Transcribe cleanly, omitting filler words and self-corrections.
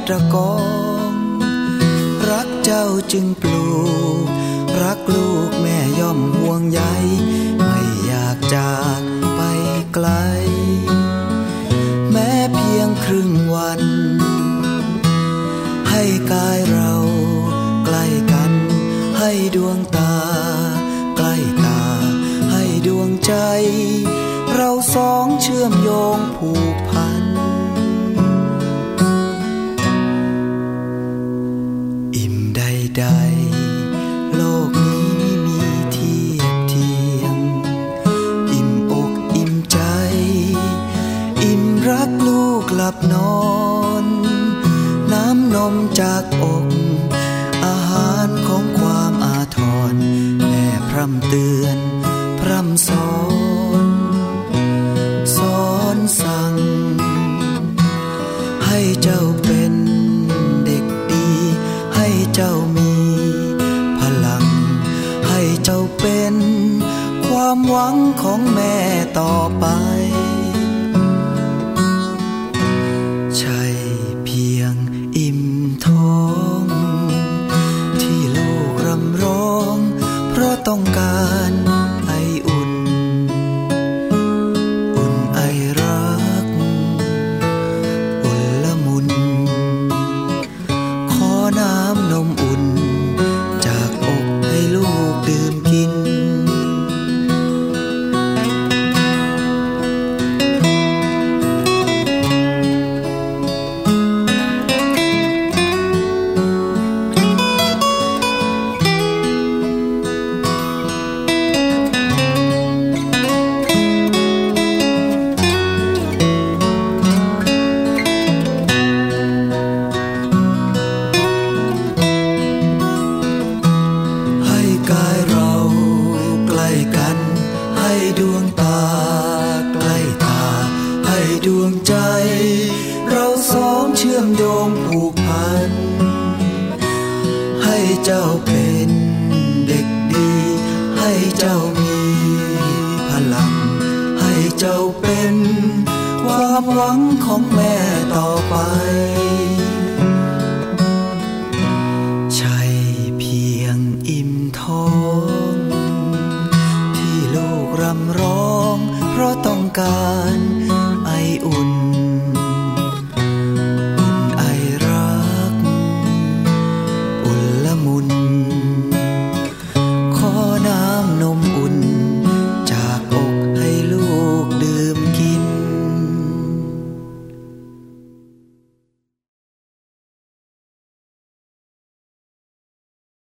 ตระกองรักเจ้าจึงปลูกรักลูกแม่ย่อมห่วงใยไม่อยากจากไปไกลแม้เพียงครึ่งวันให้กายเราใกล้กันให้ดวงตาใกล้ตาให้ดวงใจเราสองเชื่อมโยงผูกพันอิ่มใดๆโลกนี้ไม่มีเทียบเทียมอิ่มอกอิ่มใจอิ่มรักลูกหลับนอนน้ำนมจากอกอาหารของความอาทรแม่พร่ำเตือนพร่ำสอนสั่งให้เจ้าเป็นเด็กดีให้เจ้ามีพลังให้เจ้าเป็นความหวังของแม่ต่อไปใช่เพียงอิ่มท้องที่ลูกรำร้องเพราะต้องการไออุ่นไอรักอุ่นละมุนขอน้ำนมอุ่นจากอกให้ลูกดื่มกินดวงตาใกล้ตาให้ดวงใจเราสองเชื่อมโยงผูกพันให้เจ้าเป็นเด็กดีให้เจ้ามีพลังให้เจ้าเป็นความหวังของแม่ต่อไปใช่เพียงอิ่มท้องรำร้องเพราะต้องการ